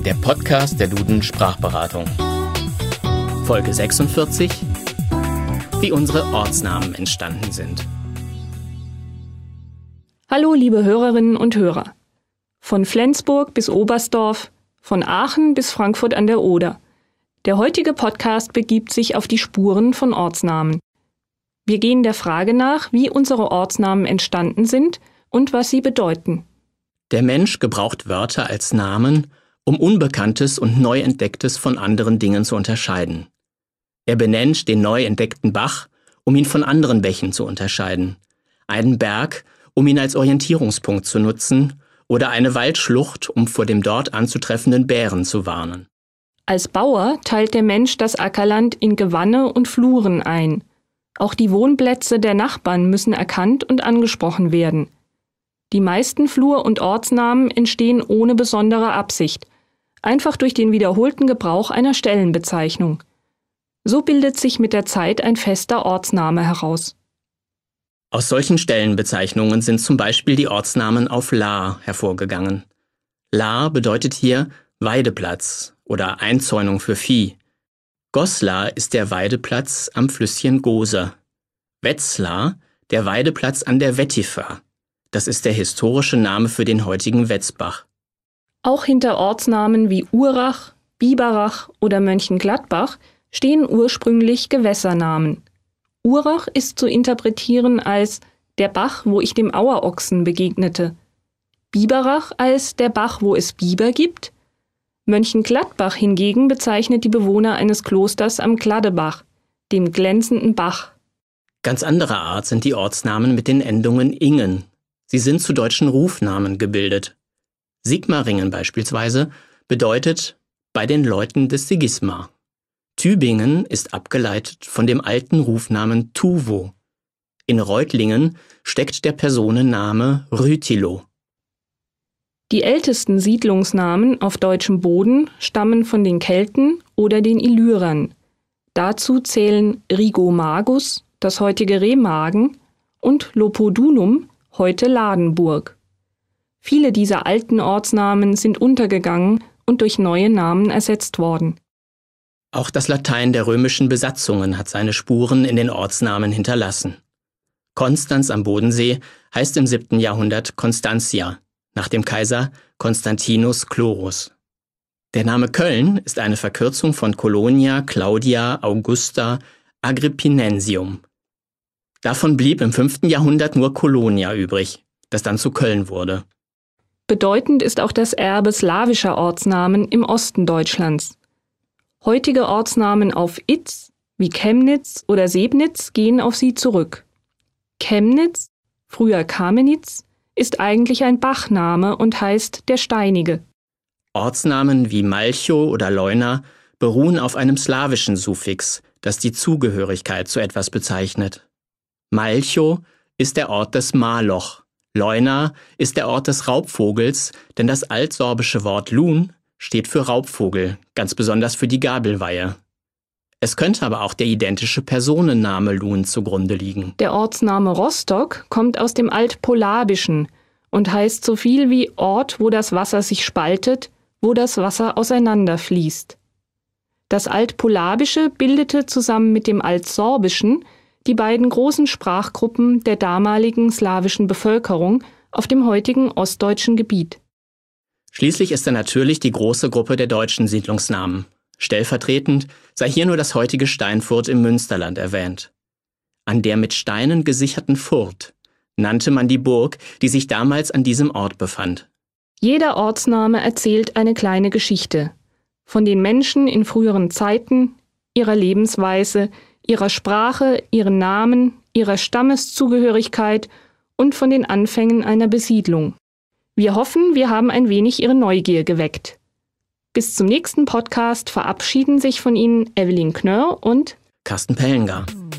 der Podcast der Duden Sprachberatung. Folge 46: Wie unsere Ortsnamen entstanden sind. Hallo liebe Hörerinnen und Hörer. Von Flensburg bis Oberstdorf, von Aachen bis Frankfurt an der Oder. Der heutige Podcast begibt sich auf die Spuren von Ortsnamen. Wir gehen der Frage nach, wie unsere Ortsnamen entstanden sind und was sie bedeuten. Der Mensch gebraucht Wörter als Namen, um Unbekanntes und Neuentdecktes von anderen Dingen zu unterscheiden. Er benennt den neu entdeckten Bach, um ihn von anderen Bächen zu unterscheiden, einen Berg, um ihn als Orientierungspunkt zu nutzen, oder eine Waldschlucht, um vor dem dort anzutreffenden Bären zu warnen. Als Bauer teilt der Mensch das Ackerland in Gewanne und Fluren ein. Auch die Wohnplätze der Nachbarn müssen erkannt und angesprochen werden. Die meisten Flur- und Ortsnamen entstehen ohne besondere Absicht, einfach durch den wiederholten Gebrauch einer Stellenbezeichnung. So bildet sich mit der Zeit ein fester Ortsname heraus. Aus solchen Stellenbezeichnungen sind zum Beispiel die Ortsnamen auf Lahr hervorgegangen. Lahr bedeutet hier Weideplatz oder Einzäunung für Vieh. Goslar ist der Weideplatz am Flüsschen Goser. Wetzlar der Weideplatz an der Wettifer. Das ist der historische Name für den heutigen Wetzbach. Auch hinter Ortsnamen wie Urach, Biberach oder Mönchengladbach stehen ursprünglich Gewässernamen. Urach ist zu interpretieren als der Bach, wo ich dem Auerochsen begegnete. Biberach als der Bach, wo es Biber gibt. Mönchengladbach hingegen bezeichnet die Bewohner eines Klosters am Gladdebach, dem glänzenden Bach. Ganz anderer Art sind die Ortsnamen mit den Endungen ingen. Sie sind zu deutschen Rufnamen gebildet. Sigmaringen beispielsweise bedeutet bei den Leuten des Sigismar. Tübingen ist abgeleitet von dem alten Rufnamen Tuvo. In Reutlingen steckt der Personenname Rütilo. Die ältesten Siedlungsnamen auf deutschem Boden stammen von den Kelten oder den Illyrern. Dazu zählen Rigomagus, das heutige Remagen, und Lopodunum, heute Ladenburg. Viele dieser alten Ortsnamen sind untergegangen und durch neue Namen ersetzt worden. Auch das Latein der römischen Besatzungen hat seine Spuren in den Ortsnamen hinterlassen. Konstanz am Bodensee heißt im 7. Jahrhundert Constantia, nach dem Kaiser Constantinus Chlorus. Der Name Köln ist eine Verkürzung von Colonia Claudia Augusta Agrippinensium. Davon blieb im 5. Jahrhundert nur Colonia übrig, das dann zu Köln wurde. Bedeutend ist auch das Erbe slawischer Ortsnamen im Osten Deutschlands. Heutige Ortsnamen auf Itz, wie Chemnitz oder Sebnitz, gehen auf sie zurück. Chemnitz, früher Kamenitz, ist eigentlich ein Bachname und heißt der Steinige. Ortsnamen wie Malchow oder Leuna beruhen auf einem slawischen Suffix, das die Zugehörigkeit zu etwas bezeichnet. Malchow ist der Ort des Maloch, Leuna ist der Ort des Raubvogels, denn das altsorbische Wort Lun steht für Raubvogel, ganz besonders für die Gabelweihe. Es könnte aber auch der identische Personenname Lun zugrunde liegen. Der Ortsname Rostock kommt aus dem Altpolabischen und heißt so viel wie Ort, wo das Wasser sich spaltet, wo das Wasser auseinanderfließt. Das Altpolabische bildete zusammen mit dem Altsorbischen die beiden großen Sprachgruppen der damaligen slawischen Bevölkerung auf dem heutigen ostdeutschen Gebiet. Schließlich ist da natürlich die große Gruppe der deutschen Siedlungsnamen. Stellvertretend sei hier nur das heutige Steinfurt im Münsterland erwähnt. An der mit Steinen gesicherten Furt nannte man die Burg, die sich damals an diesem Ort befand. Jeder Ortsname erzählt eine kleine Geschichte. Von den Menschen in früheren Zeiten, ihrer Lebensweise, ihrer Sprache, ihren Namen, ihrer Stammeszugehörigkeit und von den Anfängen einer Besiedlung. Wir hoffen, wir haben ein wenig Ihre Neugier geweckt. Bis zum nächsten Podcast verabschieden sich von Ihnen Evelyn Knörr und Carsten Pellinger.